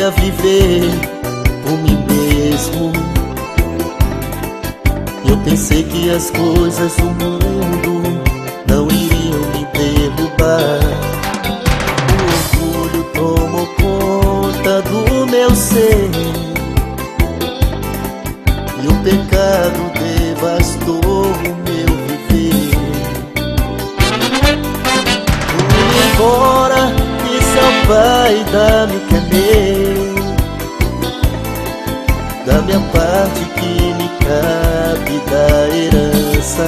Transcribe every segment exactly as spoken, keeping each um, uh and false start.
podia viver por mim mesmo. Eu pensei que as coisas do mundo não iriam me derrubar. O orgulho tomou conta do meu ser e o pecado devastou o meu viver. Fui embora, disse ao Pai, dá-me o que é meu, da minha parte que me cabe da herança.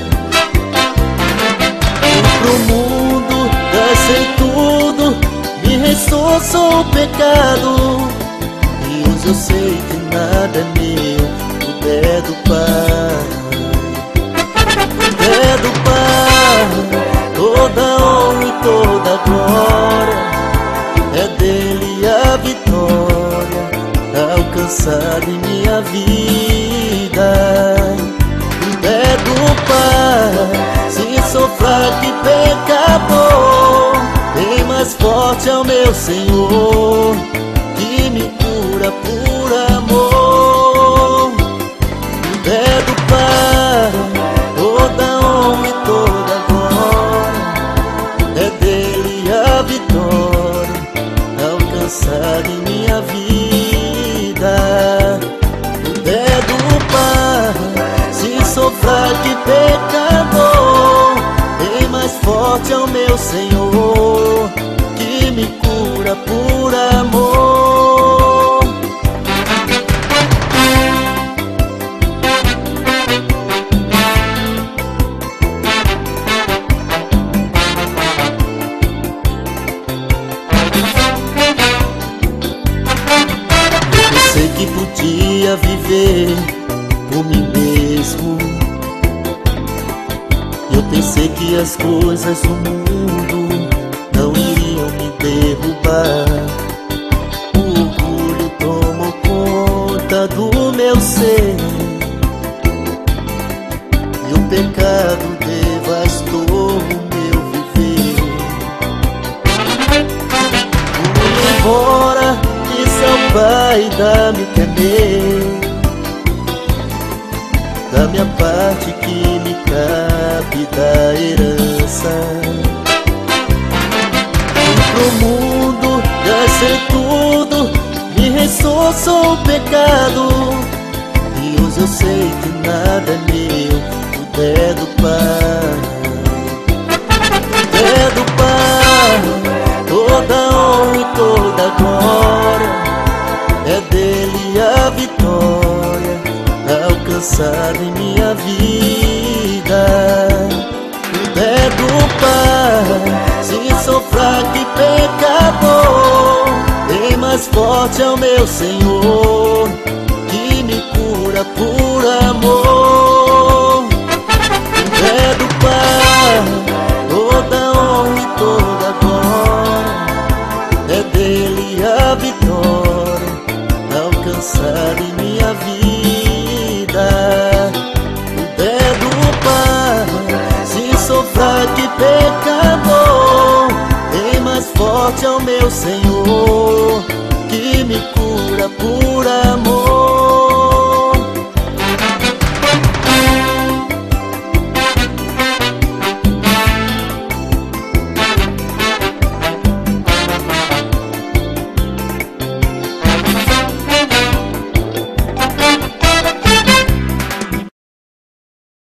Fui pro mundo, gastei tudo, me restou só o pecado. E hoje eu sei que nada é meu, tudo é do Pai, tudo é do Pai. Toda honra e toda glória é dele a vitória alcançada em minha vida. Tudo é do Pai, se sou fraco e pecador, bem mais forte é o meu Senhor, que me cura por amor. Tudo é do Pai, toda honra e toda glória é dele a vitória alcançada em minha vida. Tudo é do Pai, se sou fraco e pecador, bem mais forte é o meu Senhor, que me cura por amor. Eu pensei que podia viver por mim mesmo. Eu pensei que as coisas do mundo não iriam me derrubar. O orgulho tomou conta do meu ser e o pecado devastou o meu viver. Fui embora, disse ao Pai, dá-me o que é meu, da minha parte que me cabe da herança. Fui pro mundo, gastei tudo, me restou só o pecado. E hoje eu sei que nada é meu, tudo é do Pai, tudo é do Pai. Toda honra e toda glória é dele a vitória alcançada em minha vida. Tudo é do Pai, se sou fraco e pecador, bem mais forte é o meu Senhor, que me cura por amor. Tudo é do Pai, toda honra e toda glória é dele a vitória alcançada em minha vida. Tudo é do Pai, se sou fraco e pecador, bem mais forte é o meu Senhor, que me cura por